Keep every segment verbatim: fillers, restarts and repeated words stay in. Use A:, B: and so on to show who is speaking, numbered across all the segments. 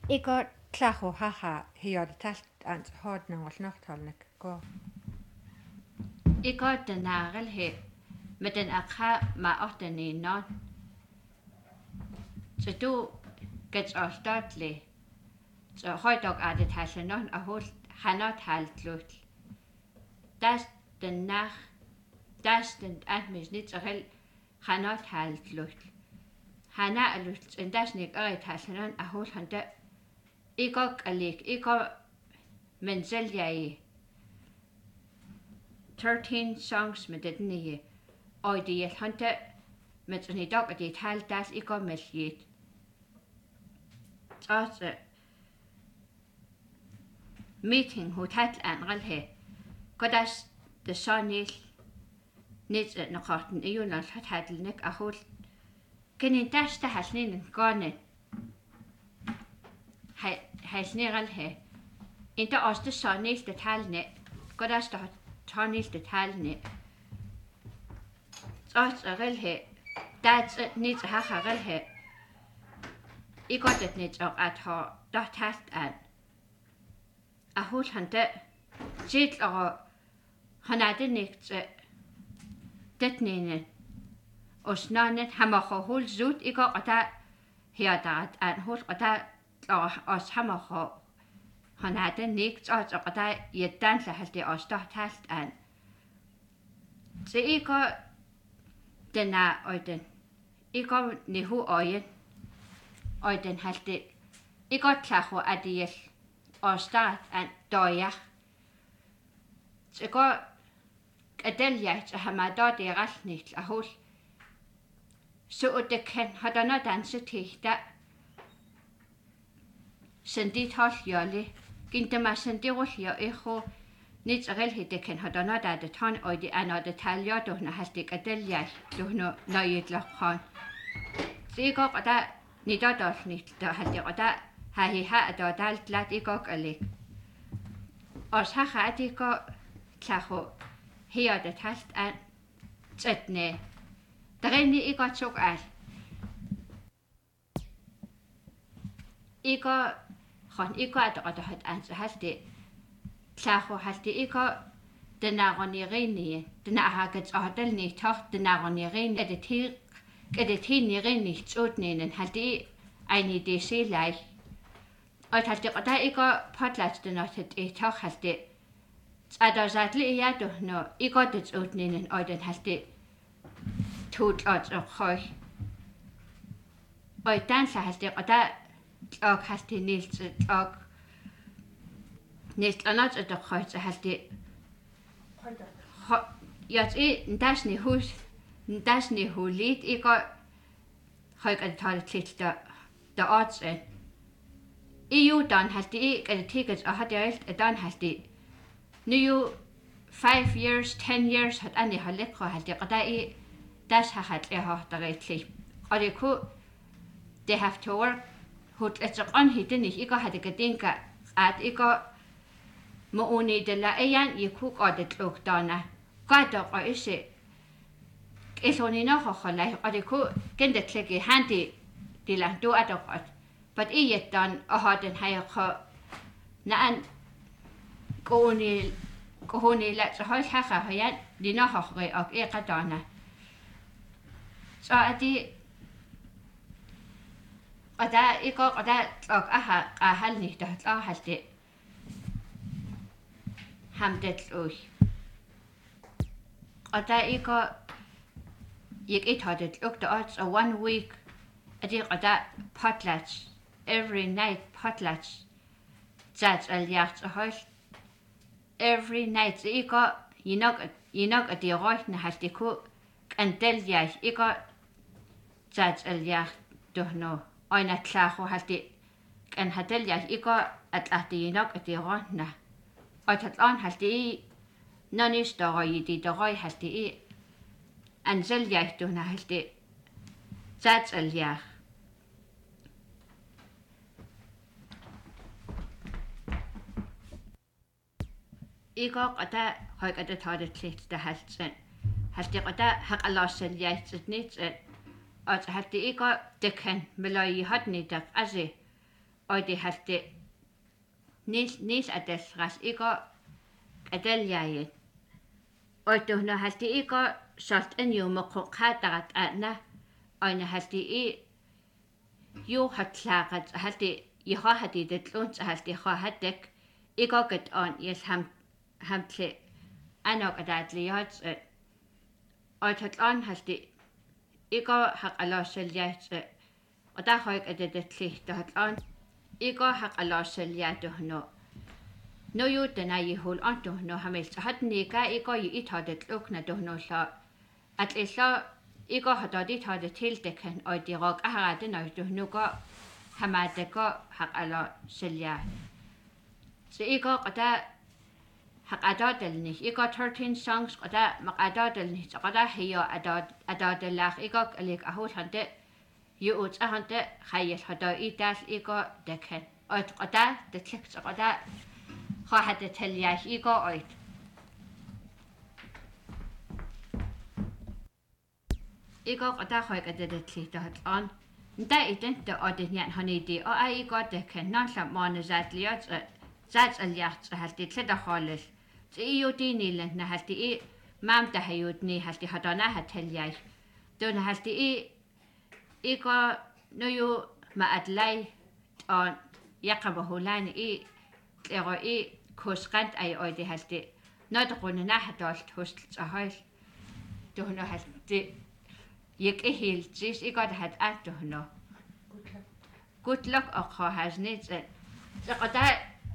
A: Iko tlachu haha hiod talt ans hod na wal nachtalnik go.
B: Iko den nagel he med den akha ma ochten i non. Så du gets ostotli. Så højdog er det halsen non og hul hanot halt lut. Das den nach das den atmis nit så hel hanot halt lut. Hana lut en das nik øjet halsen non og hul han der. Iko alik iko men selv jeg thirteen songs med den nye. Og det er han der med sådan i dag og det tal das iko med shit. Så meeting hotel anral he. Kodas det så nil nit når karten i Jonas hat hadlnik og hul. Kan en das der hasnin gående. Hej hej sneral he. Inte også det så nil det talne. Kodas der tar nil det talne. Så rel he. Das nit har rel he. I godt det nit og at ha der talt an. Og hul han der sit og han er det nigt det nene og snanet hammer hul zut i går og der her der an hul og der og os hammer han er det nigt og og der i danse halt det også der talt an. Så i går den er og den i går nihu øjen og den halt det i går klacho at det og start an døjer. Så går adelja så har man da det ret nyt og hul. Så det kan har der noget danse til der. Sen dit hold jolly. Ginte mig sen det rul jeg echo. Nit så helt det kan har der noget der det ton og det andet detaljer du når har det adelja du når nøjet lagt. Så i går og der nit der nyt der har det og der har he har der dalt lat i går alle. Og så har det går klacho her det talt an tætne. Der er i godt så alt. I går han i går der der hat an så hast det klacho hast det i går den er ni rene den er har gets og den ni tacht den er ni rene er det til er det til ni rene tåtnen halt det en idé se leg. Og halt det og der i går potlat den og det tacht halt det. Er der sagt lige ja du når i går det åbningen og den halt det tot og høj. Og den så halt det og der og halt det nilt og nilt og noget der høj så halt det. Jeg er das ni hus das ni hulit i går høj at tage lidt der der odds. I jo dan halt det at tickets og har det alt at dan halt det. Nu five years, ten years hat Annie har lækre halt det og der er das har hat jeg har der rigtig og det kunne det have to work hot at så on hit den ikke har det gedinka at ikke må oni det la en i kunne godt det lugterne godt og ikke er sådan en og holde og det kunne gen det klikke handy det la du er der godt but i et dan og har den her nan gående gående lad så højt her har jeg lige nok og er gaderne så er det og der i går og der og har er halv nicht der har halt det ham det ud og der i går jeg ikke har det lugter også og one week og det og der potlatch every night potlatch that's all jeg og højt every night I går I nok I nok at det røgtene har det kunne en del jeg I går that's all jeg du nå og en klar og har det en har del jeg I går at at det nok at det røgtene og at on har det når ni står i det der røg har det en selv jeg du har det that's all jeg I går og der har jeg det taget lidt der halt sen. Halt det og der har Allah selv jeg lidt net og halt det I går det kan med løg i hot net der altså og det halte nis nis adas ras iko adaljaje og det når halte iko salt en jo med konkret anna og når halte i jo har klaret halte i har hatte det lunds halte har hatte iko get on yes ham ham til anok adaljaje og det on halte iko har alla seljaje og der har jeg det det til der har on iko har alla seljaje no no jo den er i hul anto no hamelt hat nika iko i tar det lukna do no så at esa iko har det har det til det kan og de rok har det når du nu går hamade går har alla selja så iko og der har adadel ni iko tretten songs og der mag adadel ni så der her adad adadel lag iko alik ahul han det jo ut han det hayel har der i das iko det kan og der det kliks og der har hatte til jeg i går og i går og der har jeg det det til der on der i den der og den han i det og i går det kan nok som måne sat liat sat alliert så halt det til der holdes så i jo din i når halt det mam der har jo den halt det har der har til jeg den halt det i i går nu jo med at lege og jeg kan beholde i er i kursrent af og det halte når det runde nær har dalt hos så højt du har haft det ikke helt sidst ikke godt hat alt du har good luck og har has net så og der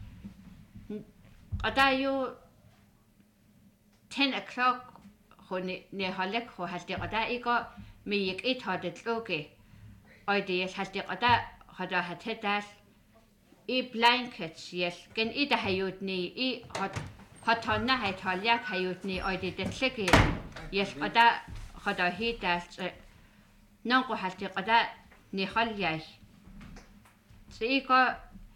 B: og der er jo ten o'clock hun ne har læk har haft det og der ikke med ikke et har det lukke og det er haft det og der har der hat det i blankets yes gen i der har jo den i hot hot tonna har talja har jo den og det det klikke yes og der har der helt der nogen har det og der ni hold jeg så i går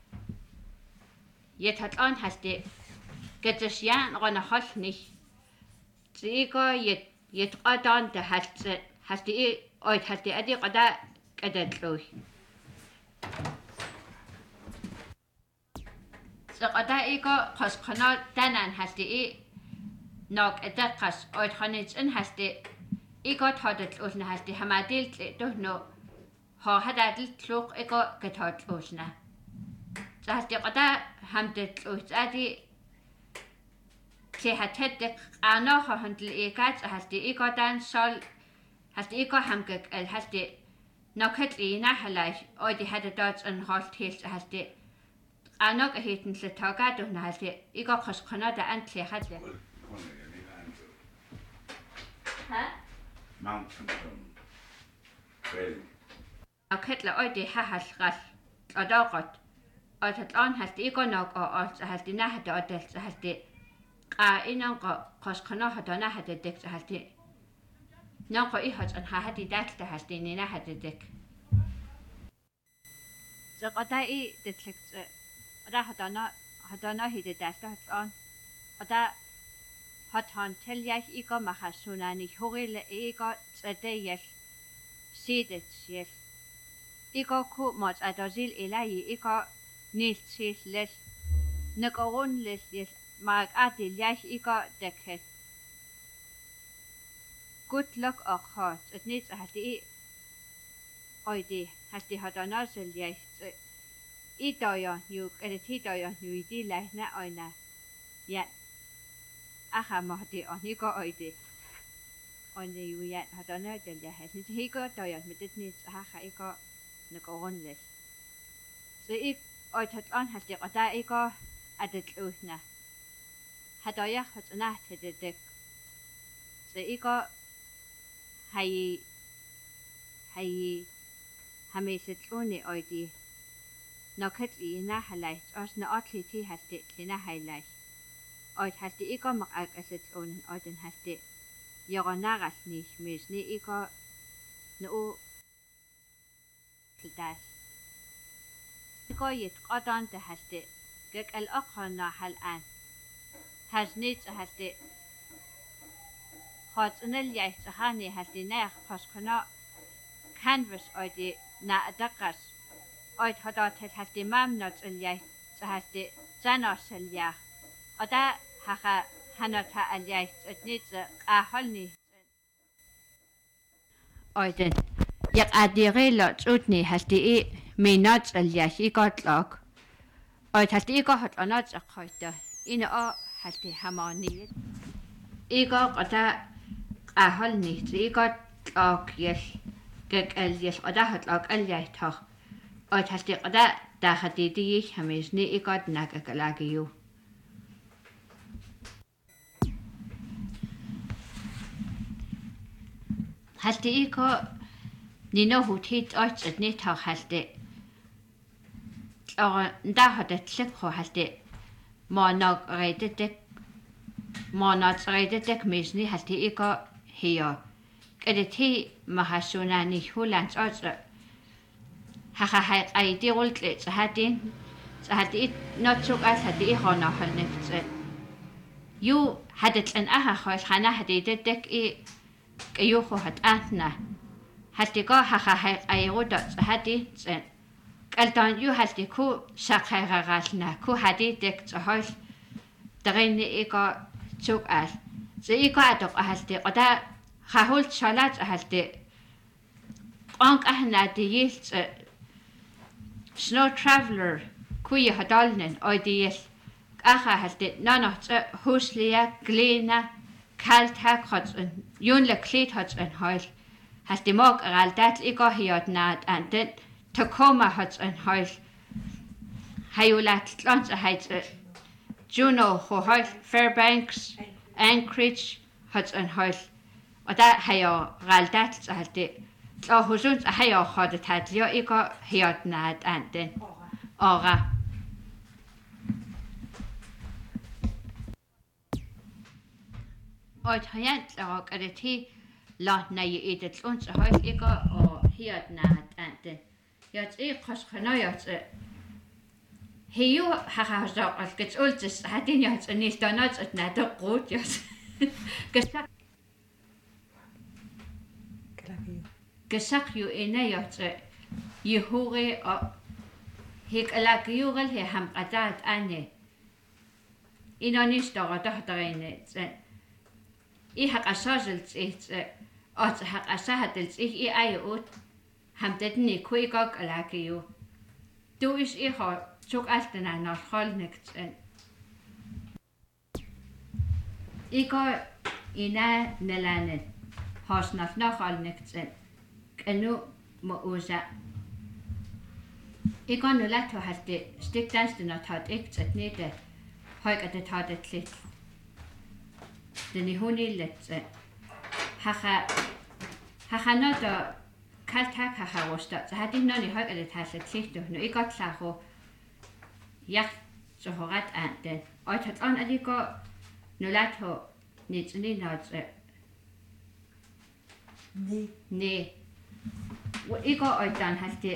B: jeg tager on har det gættes jern og hold ni så i går jeg jeg tror der har det har det og har det er det og der er det lov så og der ikke kos kanal den han har det nok at der kos og et hanet en har det ikke har det og har det har man delt du nu har har det klok ikke kan tage osna så har det og der ham det og er det til har tæt det andre har han det ikke så har det ikke den sol har det ikke ham gik al har det nok het ena halaj og det havde dot en holdt helt har det Anok er heten til taget du har det ikke også kun der antlige har det. Hæ?
C: Mountain Well.
B: Og kætler og det har has ret og der godt. Og så han har det ikke nok og og så har det nær det og det så har det er en og også kun har der nær det det så har det. Nok og i har han har det der der har det nær har det det. Så og der er det kliks og der har der noget har der noget i det der står on og der har han til jeg ikke med har sådan en horribel ikke så det jeg siger det jeg ikke kunne måtte at der til eller ikke nyt til let nok rundt lidt jeg mag at det jeg ikke det kan good luck og hot at nyt at det og det har det har der noget til jeg i døjer nu er det til døjer nu i de lejne øjne ja aha må det og ikke og det og det jo ja har der noget til jeg har det ikke døjer med det nyt aha ikke nok rundt lidt så ikke og det on har det og der ikke at det løsne har døjer har sådan til det det så ikke har I har I har med sit låne og det nok at vi na highlight også når altid til har det til na highlight og det har det ikke om at sætte on og den har det jeg naras ni med ni ikke no til das det går et godt det har det gik al akhna hal an har ni har det hat en jeg så har ni har det nær pas kana canvas og det na dakas oit hodot het halti mamnot uljai så halti sanoselja. Og der har hanot har aljai et nyt aholni. Og den jeg adirelot utni halti e minot uljai i godt lok. Og halti i godt onot akhoita. Ine og halti harmoniet. I går og der aholni i godt lok yes. Gek aljes og der hat lok aljai tog. Og halti og der der har det det hamis ni i godt nak galagi jo. Halti i går ni no hutit og et net har halti. Og der har det slip på halti. Må nok redde det. Må nok redde det misni halti i går her. Er det til Mahashunani Hollands også? Har har ej det rullet så har det så har det not så alt har det hånd og holdning. Jo har det en aha højs han har det det dæk i jo har atna. Har det går har har ej rullet så har det så Aldan jo har det ku sakara rasna ku har det dæk så højs der inde ikke tog alt. Så ikke at og har det og der har holdt salat og har det og han er det helt Snow Traveler kuja hadalnen og det aha har det nanot huslia glena kalt hakrots junle klithots en højl har det mok aldat ikke hørt nat and den Tacoma hots en højl har jo lagt lands og har Juno højl Fairbanks Anchorage hots en højl og der har jeg aldat så har det og hos uns har jeg hørt det at jeg ikke hørt nat and den Ora. Og tajant og er det til låtna i et lunds og højt ikke og hørt nat and. Jeg er kros kanøjt. Hejo har så og gets ultes har den jeg så næste noget at nat og rot jeg. Gesagt. Gesagt jo ene jeg Jehore og Hik alagiurel he ham qadat ane. Inoni stora dohtarine. I har asazelt et og har asahadelt i ai ut. Ham den i kuigok alagiu. Du is i har tog alt den andre holdnigt. I går ina nelanet. Hosnaf nok holdnigt. Enu må usa. I går nu lagt har det stikdansten og taget ikke at nede højt at det tager det lidt. Den i hun i lidt. Har har noget der kaldt hak har har rustet. Så har det noget i højt at det tager lidt lidt. Nu I godt klar på. Ja, så har ret an den. Og taget an at I går nu lagt på nede nede noget. Nej. Nej. I går og den har det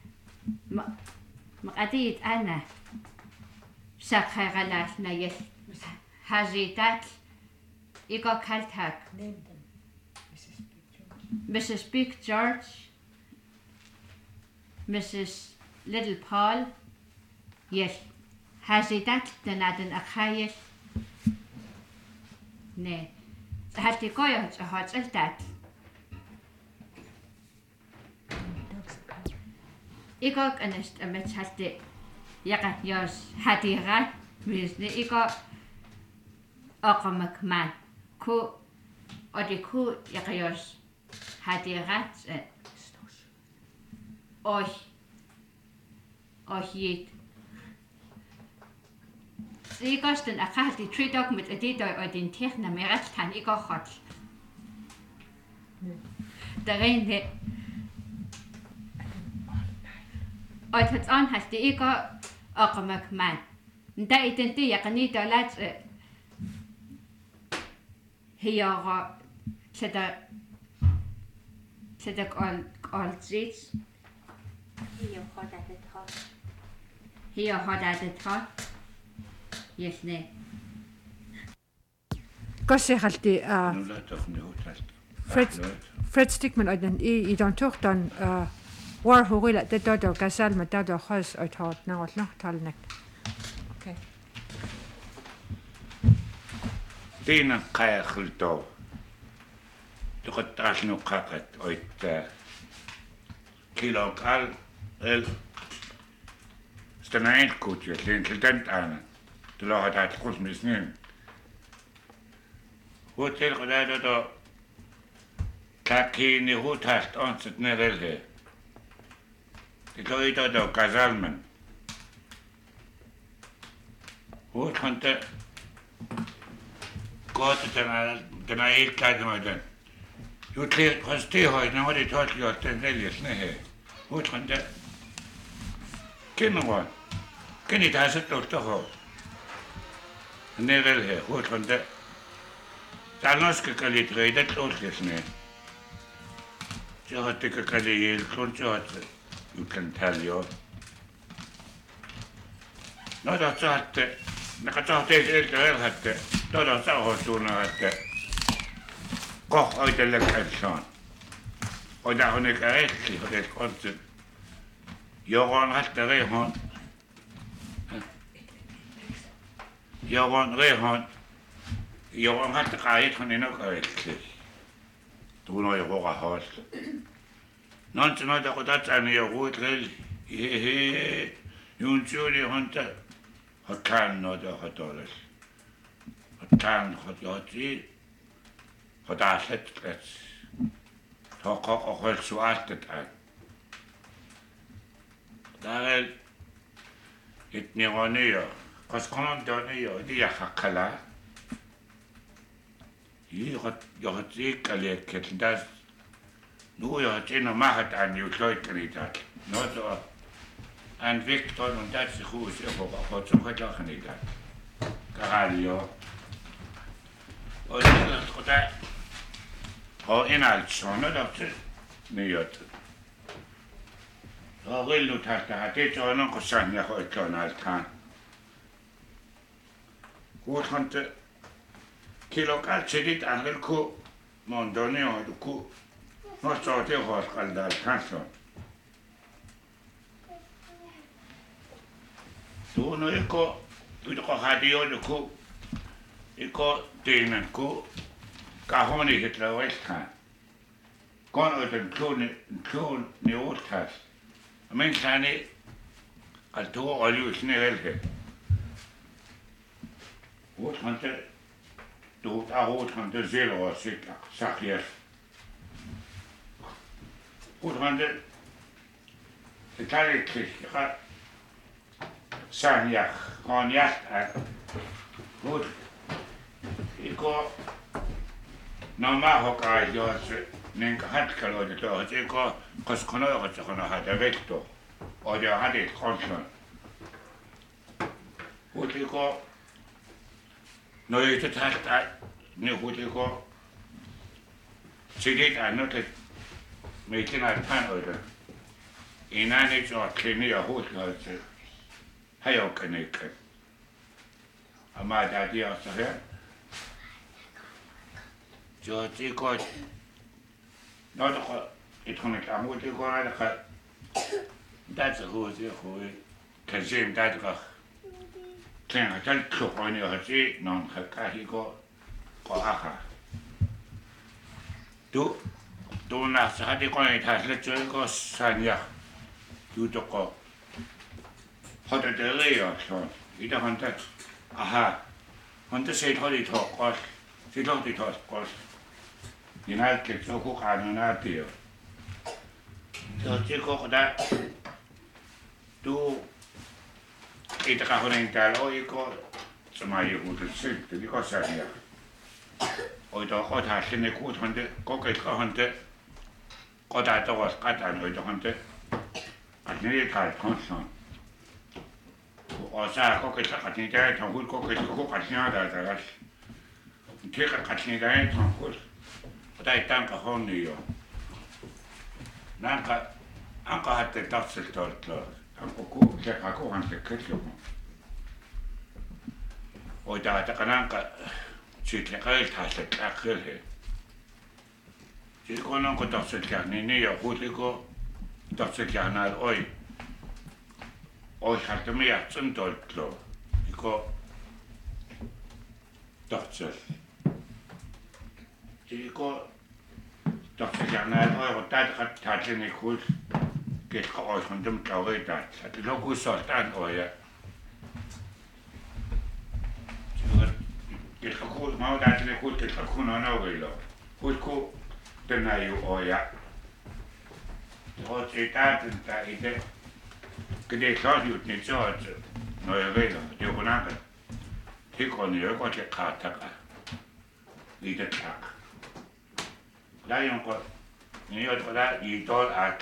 B: مقاديت أنا سخرلات نيل هزيتات إيكو كالتاك Missus Big George Missus Little Paul يل هزيتات تنادن أخايل نه هاتي كويو هات التات Ikke anest at man havde jeg jos havde ret hvis det ikke og man kunne og det kunne jeg jos havde ret og og hit det er også den akkurat det tre dog med det der og den tekner med ret kan ikke godt der er en og det an har det ikke og man der er den det jeg kan ikke lade her til der til der all all zits
D: Hier har det trådt.
B: her har det trådt yes ne
A: Gossihalti a
C: Nu lader du nu talt.
A: Fred Fred Stickman og den i i den tugtan war hugila te todo kasal ma todo khos o thot na ol nok talnak okay
C: Tina qayakhulto tuqattaal nuqqaqat oit kilo kal el stanain kutje lin tiltant ana tulohat at qusmisnin hotel qadado to kakini hutast onset nerelhe tikoito to kazalman hut hante Gott den den är klart med den. Jo tre kosti har ju när det tar till att den väljer nej. Hur kan det? Kan man? Kan det ha sett åt då? Nej väl här. Hur kan det? Annars ska det reda åt det nej. Jag har tyckt att det är klart att du kan tälja. Nå då så att när jag tar det helt väl hade Todo sahostuuna, että koh oitelle kätsään. Oita on eikä ehti, otet kontsit. Jogon hatta rehon. Jogon rehon. Jogon hatta kait on inoka ehti. Tuuno jo koka haasta. Nonsi noita kun tatsani jo kuitreli. Hehe. Juntsiuli honta. Hotaan noita hotoles. Tan hot yoti hot aset lets toko okol suastet an darel it nironio koskonon donio dia hakala i hot yoti kale ketdas nu yoti no mahat an yutoit kanitat no so an Victor und das sich hus ich hot so kanitat Caralho Och det är och en allt såna då till nyåt. Och vill du ta det det så någon kosan jag har kan allt kan. Hur kan det kilo kalce dit angel ko mondone och ko no så det har skaldal kanske. Du no eko du ko hadio du ko eko Tienen ku kahoni hitla westkan. Kon ut en klon klon ni ortas. Men sani al to olius ne velke. Hot hante du a hot hante zelo sikla sakjes. Hot hante Italië klik. Sanja kon jacht. Hot Iko nama hokai jos nen hatkalo de to iko koskono ko kono hada vekto o de hade konson utiko no yete tata ne utiko sigit anote metina pan oda inane jo klinia hotlo hayo kenek amada dia sahe Jo tiko no to it kon ik amu tiko ala ka dat ho je ho kazim dat ka ken tal ko oni ha ji non ha ka hi ko ko aha du du na sa di ko ni ta le jo ko sanya du to ko ha de de le yo so ida han ta aha han ta se thori tho ko si thong ti tho ko Inal ke so ko kanuna tio. So chico da tu ita ka honen tal o iko sama yu ut sit di ko sa ya. O to ko ta sine ku honde ko ke ka honde ko da to was ka ta no to honde. A ni ta konson. O sa ko ke ta ka ni ta ta hu ko ke ko ka ni da da. Ke ka ka ni da ta hu. Tai tanka honni jo. Nanka anka hatte tatselt tortlo. Anko ku se ka ku han se ketlo. Oi ta ta kananka sitle kai tasse takhel he. Si konon ko tatselt ka ni ni jo hutiko tortsikiarnaal oi oi hartamiartsun toltlo iko tortsel iko tortsikiarnaal oi rotaat qattaallini kuul kilqa oisundum tlauriitaat atilokuussortaan oia kilqa kuul mautaatili kuul kilqa kunonourilo kuulku tenaju oia Ruotsi täytyntää itse, kuten sosiut, niin se on, no ei vielä, joku näkö. Hikoni joku se kaataka, itse taka. Läjonko, niin jotka lähti tuolla äk.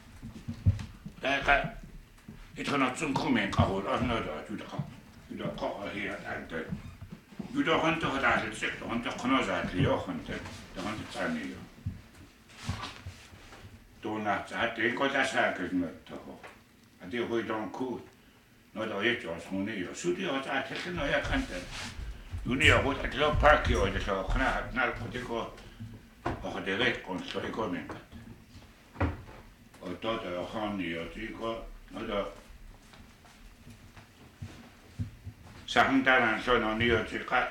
C: Läkä, itse on sun kumien kahul, on noita, jytä, jytä koha hiirat ääntöön. Jytä on tuohon tähdet, se on tuohon konosaatli johon, tuohon tänne jo. Tuonna, että ko tässä kysymystä ho. Ati hoidon ku. No to ei jos mun ei ole. Sudi on että se no ja kante. Juni on että se on parkkioita se on kana narkotiko. Oh de rekon se ei komen. O toto jo honni jo tiko. No to Sahantalan son on jo tiko.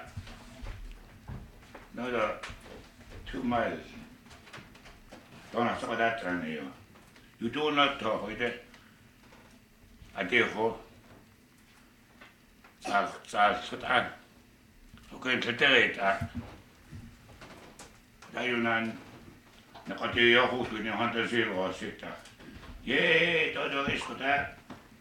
C: No to two miles. Tuona saka tätränni jo. Jutu notto hoite. Adeho. Saa saa sotaan. Okei se teitä. Tajunan. Ne koti jo huutuin ja hanta silloin sitä. Jee, todo isko tää.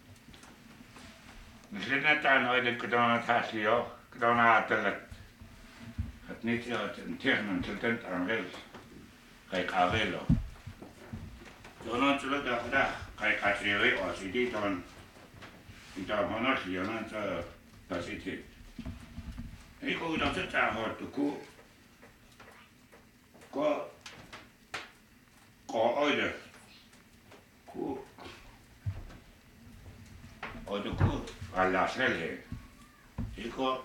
C: No se näyttää noiden, kun tuona tähti jo. Kun tuona ajatella. Että niitä jo, että tiedän, että tentään vielä. Kaikki avelo. Tuon sulla tähdä kaikki asioi ositi tuon. Mitä on asia on se tasiti. Ei kuitenkaan se tähdä ku ko ko oide ku oide ku alla selhe. Iko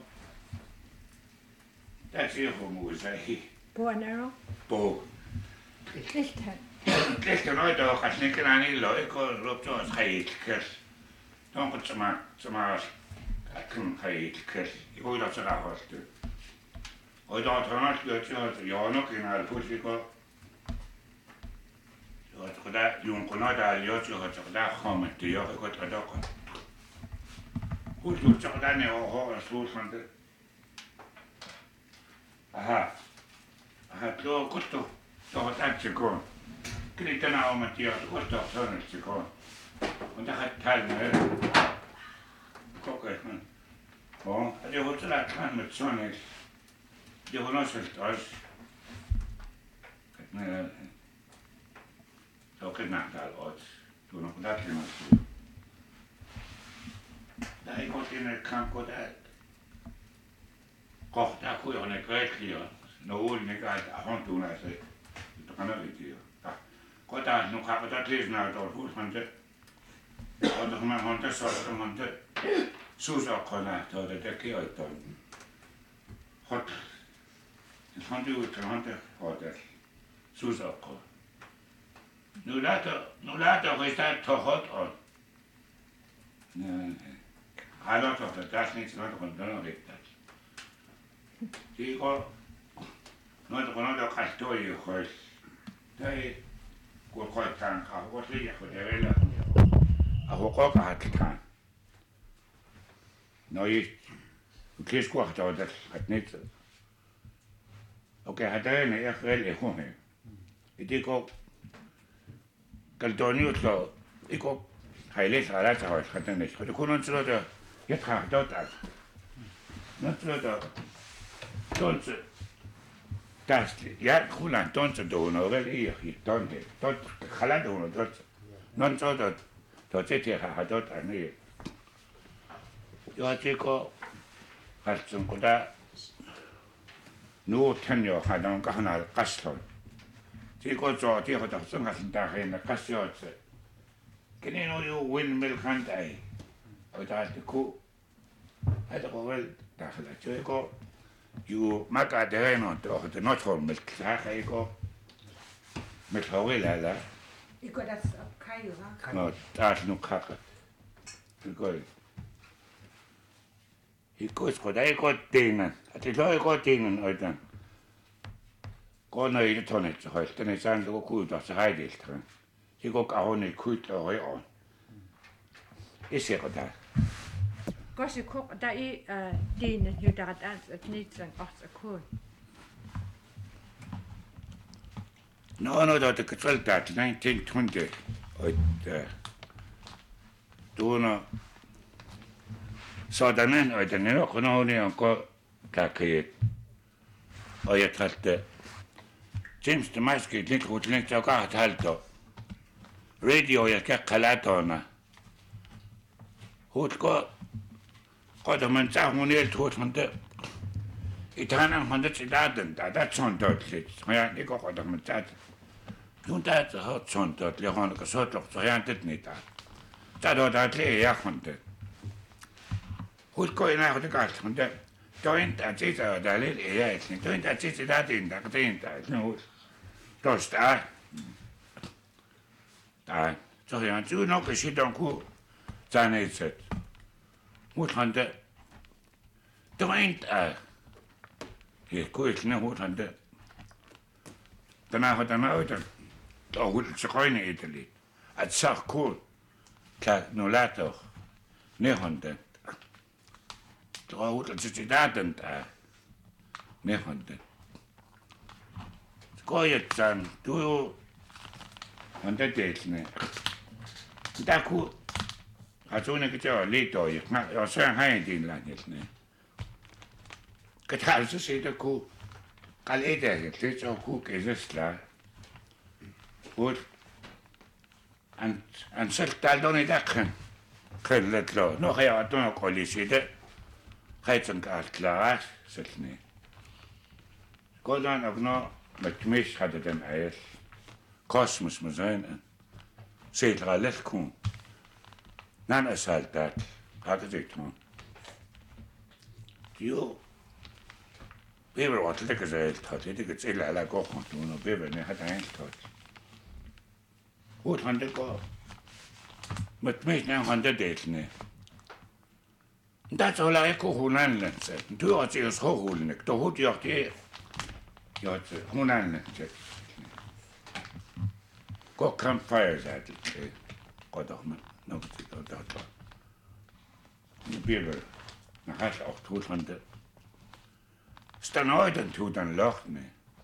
C: tässä on muisei.
A: Puonero.
C: Po.
A: Lihthän.
C: Lehti noita on kas niinkin niillä eikö loppuun heitkes. Onko sama sama kun heitkes. Kuinka se rahoitti. Oita on sanonut että se on jonokin al pusiko. Jo että tämä jonkun noita jos jo että tämä hommetti jo eikö tätä dokon. Kuinka se tänne on hoiva suuslante. Aha. Aha tuo kuttu. Tuohon tätsikkoon. Kyllä tänä omat jo tuosta sanotsikkoon. On tähän tänne. Kokeilman. On. Ja joku tällä kannat sanot. Joku noselt olisi. Että ne... Se on kyllä täällä oot. Tuon on tätlimassa. Tää ei kotinen kanko tää. Kohtaa kujonen kaikki jo. No uuden mikä on tuunaisen. Kanavitio. Kota nu kapata tisna to husman te. Kota man on te sortman te. Susakona to te tekioiton. Hot. Han du ut han te hotel. Susakko. Nu lata nu lata resta to hot on. Nej. Alla to det där snit så då kan det riktigt. Tiko. Noita kun noita kastoi jo hois. Tai kun koittaan kauas liian kun ei vielä. Aho kokahatkaan. No ei. Kiskuahtaa tässä, että nyt. Okei, hän teine ja vielä huomioon. Itiko kaltoon jutlo. Iko haile saada hois katsonis. Kun on silloin jatkaa tota. No silloin tuonsa tästä ja kuulan tuonsa tuono vielä ei tuonne tuon halan tuono tuonsa non tuota tuota se tehdään tuota niin joo teko katson kun tämä nuuthan jo hän on kahna kaston teko tuo teko tuossa on kaston tähän kasjoitse kenen on jo windmill kantai oita ku häntä kun vielä tähän teko ju maka terreno to de notre mit klare ego mit hawela la
A: Iko das
C: no taas nu kaka ikoi ikois ko dai ko tingan ati loi ko tingan oitan ko no i tonet så høyt den er sann ko kuta så heidilt han iko ka honi kuta oi on isse ko der
A: Kosi kok da i dine hydarat ans at nitsan os akun.
C: no no da te katsalta nineteen twenty oit tuona Sodanen oitan no kono ni on ko kakki ojatratte James de Maski lit rutlink så ka halto radio ja kakkalatona hutko qod man tahmunel tut hande itana hande sidaden da da son dotlit ja niko qod man tat junta hot son dot le han ko sotloq so ja tet nita ta do da le ja hande hutko ina hot kalt hande toin ta tita da le ja etni toin ta tita da din da tin ta no tosta ta so ja tu no ke sidon ku tanetset mut hande toin ta je kuit ne hut hande Tänä hoitan auton. Tuo hultsa koine itali. At saa kuul. Ka no lato. Ne honte. Tuo hultsa sidaten tää. Ne honte. Koijatsan tuo honte teetsne. Mitä ku Hatsuunenkin se on liitoja. Mä oon sen häintiin lähdetne. Katalsa siitä ku Kal etäiset, se on kuukesesla. Mut an an seltal doni dakhan. Kellet lo. No hea tuno kolli siitä. Heitsan kaatlaas selni. Kodan ogno matmis hadden den eil. Kosmos må zijn. Seetra lelkun. Nan asaltat. Hadden dit man. Jo. Beaver what look as a tot it gets ill ala go on to no beaver ne hat ein tot. What hande go. Met me now hande det ne. Dat all I ko hunan lense. Du hat es ho hulne. Du hut ja die. Ja hunan lense. Go campfires at it. Go doch man. No gut da da. Beaver. Na hat auch tot hande. Stan oiden tuudan lohne.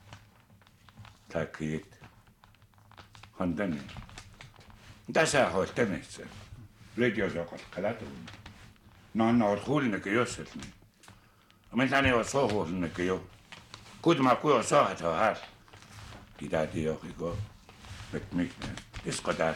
C: Takit. Handane. Tässä hoitanessa. Radio sokot kalatu. No no hulne ke josselni. Men tani on so hulne ke jo. Kudma ku so hat har. Ida di jo go. Met mich ne. Iskoda.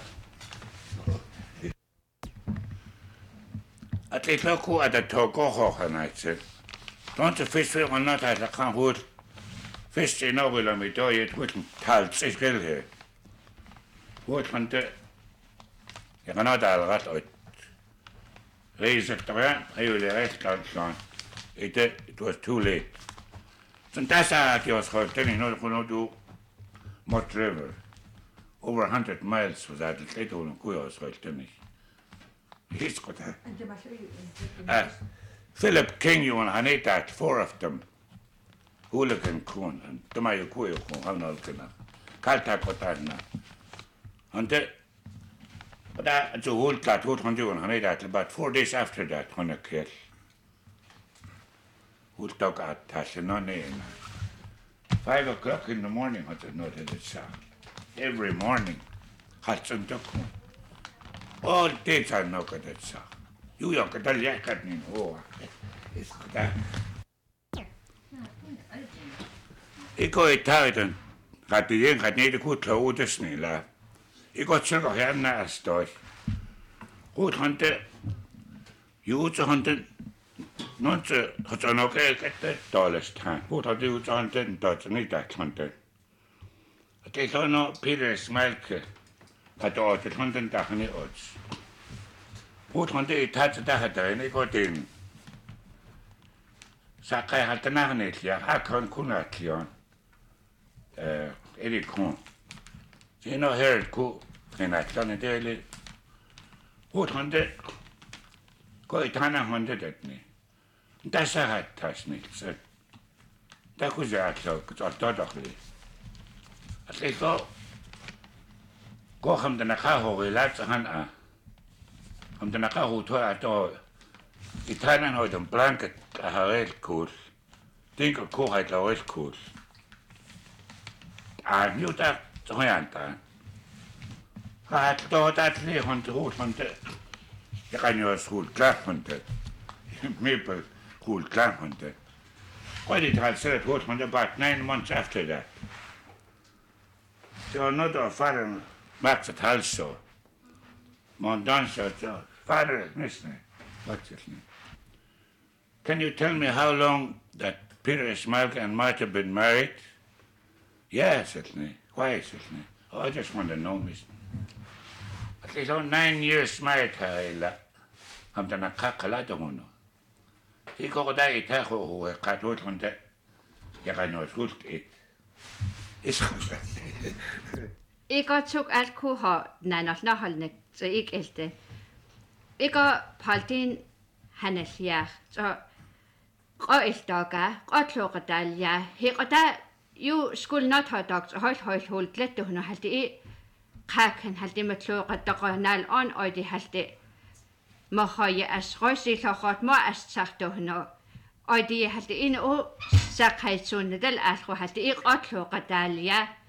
C: Atletlo ku ada togo hohanaitse. Don't the fish for not at the can wood. Fish in over on me do it wouldn't tell six kill here. What hunter? You cannot all rat out. Raise it around, I will rest on. It it was too late. So that's how I was telling you no do Mott River. Over a hundred miles was that the little and Kuyos right to me. He's got that. Philip King, you and I that four of them. Hooligan Kun and Tomayo Kuyo, I'm not going to. Kalta Kotana. And but that's a whole cat, what on you and I that about four days after that, on a kill. Who took at Tashanone. Five o'clock in the morning, I don't know that it's every morning. Hudson took one. All days I know that it's You jo ka tal jäkat niin oo. Iskota. Iko ei täytän. Kati jenkat niitä kutla uudes niillä. Iko tsaka jännä astoi. Kuuthan te. Juutsahan te. Nontse hatsan okei kätte taalestaan. Kuuthan te juutsahan te taatsa niitä kante. Te sano pires mälke. Kati ootet hanten tahani ots. Muuthan te tähtsä tähdäin, ei kotiin. Sakai halta nähneet ja hakon kunatlion. Eri kun. Siinä on herrat, kun qinaatlarni teeli huutqante koitana hontetni tässä hattasni se takusaatlo tortodokli asiko koham dana kahoilat han a am dana kahu toa to itanan hoidon blanket harel cool tinko kohait la ois cool a niuta tojantaan Hat dort liegen gut von der. Ich kann ja gut klar von der. Mir gut klar von der. Heute hat sehr gut von der Bad nine months after that. So another father Max at also. Mon dancer so father listen. What's his name? Can you tell me how long that Peter Smalka and might have been married? Yes, certainly. Why, certainly. Oh, I just want to know, miss. At least on nine years married her, I'm the Nakakala Domono. He got that it who a cat out on that. Yakano good it. It's
B: Ik har tog alt kunne ha nannet naholdene, så ikke ælte. Ik har paltin hannes jer, så røgstokka, røgtlokkedalja, her og der jo skulle not ha dogs og højt højt holdt let, hun har halte i kaken halte med klokket, der går nal on, og det halte må høje as røgstiklokket, må as sagt, hun og det halte inde og sakkhejtsunde del, altså halte i røgtlokkedalja,